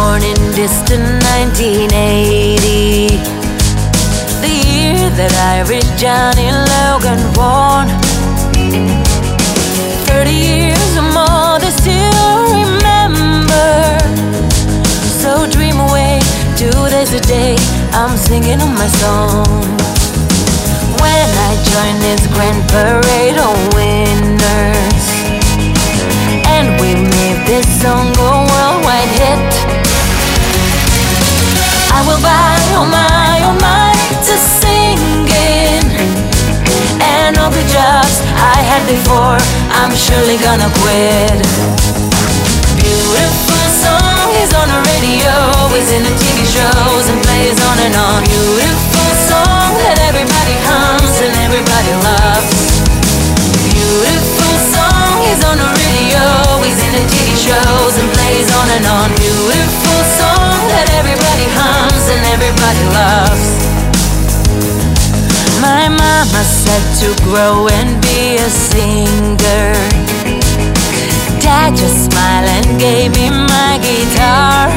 born in distant 1980, the year that Irish Johnny Logan born. 30 years or more, they still remember. So dream away, 2 days a day, I'm singing on my song. When I join this grand parade of winners, and we made this song a worldwide hit, I will buy oh my to singing. And all the jobs I had before, I'm surely gonna quit. Beautiful song is on the radio, is in the TV shows and plays on and on. Beautiful song that everybody hums and everybody loves. Beautiful song is on the radio, is in the TV shows and plays on and on. Beautiful song that everybody hums and everybody loves. My mama said to grow and be a singer. Dad just smiled and gave me my guitar.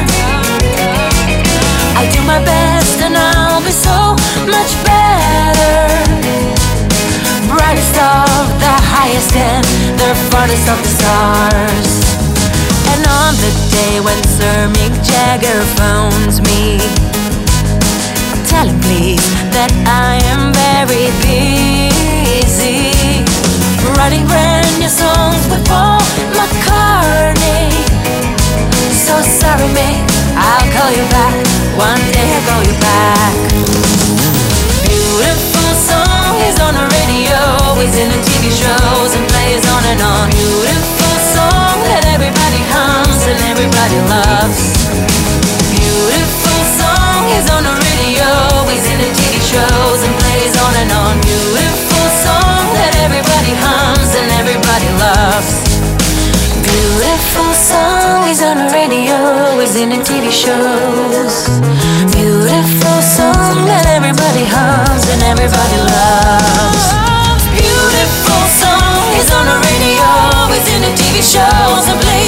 I do my best and I'll be so much better. Brightest of the highest and the farthest of the stars. And on the day when Sir Mick Jagger phones me, tell him please that I am very busy writing brand new songs with Paul McCartney. So sorry Mick, I'll call you back, one day I'll call you back. Beautiful song is on the radio, is in the TV shows and plays on and on. Beautiful song that everybody hums and everybody loves. Beautiful song is on the radio, is in the TV shows and plays on and on. Beautiful song that everybody hums and everybody loves. Beautiful song is on the radio, is in the TV shows. Beautiful song that everybody hums and everybody loves. Beautiful song is on the radio, is in the TV shows and plays